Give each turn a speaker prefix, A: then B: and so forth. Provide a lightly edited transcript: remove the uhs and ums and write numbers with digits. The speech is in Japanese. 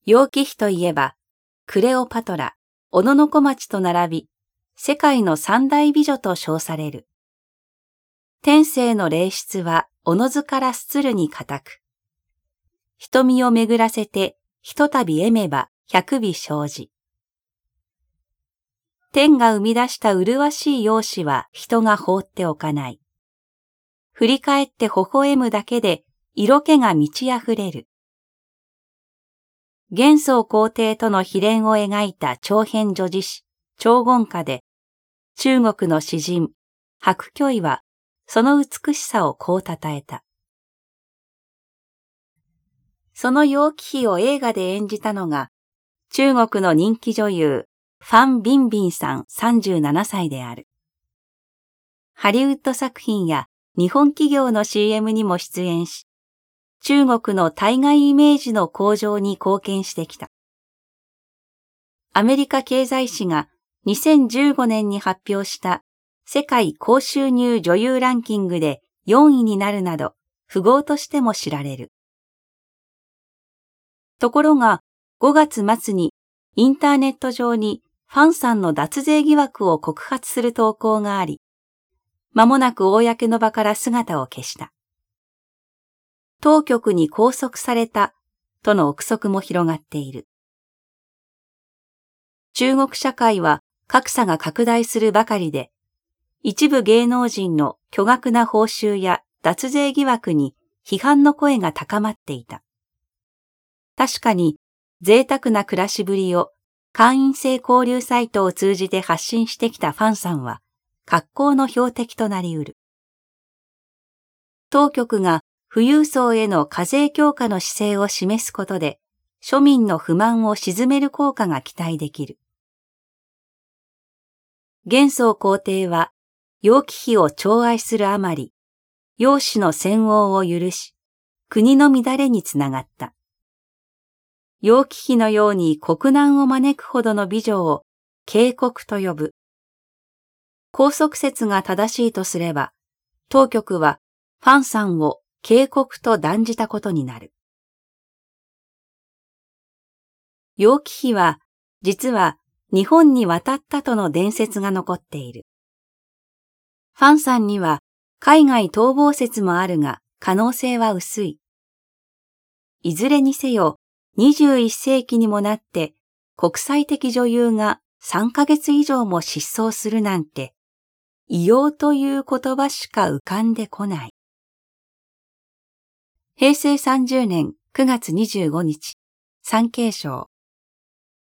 A: 楊貴妃といえば、クレオパトラ、小野小町と並び、世界の三大美女と称される。天性の霊質はおのずからすつるに固く。瞳を巡らせて、ひとたび得めば百尾生じ。天が生み出した麗しい容姿は人が放っておかない。振り返って微笑むだけで色気が満ち溢れる。玄宗皇帝との悲恋を描いた長編叙事詩、長言歌で、中国の詩人、白居易はその美しさをこう称えた。その楊貴妃を映画で演じたのが、中国の人気女優、ファン・ビンビンさん37歳である。ハリウッド作品や日本企業の CM にも出演し、中国の対外イメージの向上に貢献してきた。アメリカ経済誌が2015年に発表した世界高収入女優ランキングで4位になるなど、富豪としても知られる。ところが、5月末にインターネット上にファンさんの脱税疑惑を告発する投稿があり、間もなく公の場から姿を消した。当局に拘束されたとの憶測も広がっている。中国社会は格差が拡大するばかりで、一部芸能人の巨額な報酬や脱税疑惑に批判の声が高まっていた。確かに贅沢な暮らしぶりを会員制交流サイトを通じて発信してきたファンさんは格好の標的となり得る。当局が富裕層への課税強化の姿勢を示すことで、庶民の不満を鎮める効果が期待できる。玄宗皇帝は、楊貴妃を寵愛するあまり、容姿の専横を許し、国の乱れにつながった。楊貴妃のように国難を招くほどの美女を警告と呼ぶ。拘束説が正しいとすれば、当局はファンさんを警告と断じたことになる。楊貴妃は、実は日本に渡ったとの伝説が残っている。ファンさんには海外逃亡説もあるが、可能性は薄い。いずれにせよ、21世紀にもなって国際的女優が3ヶ月以上も失踪するなんて、異様という言葉しか浮かんでこない。平成30年9月25日、産経省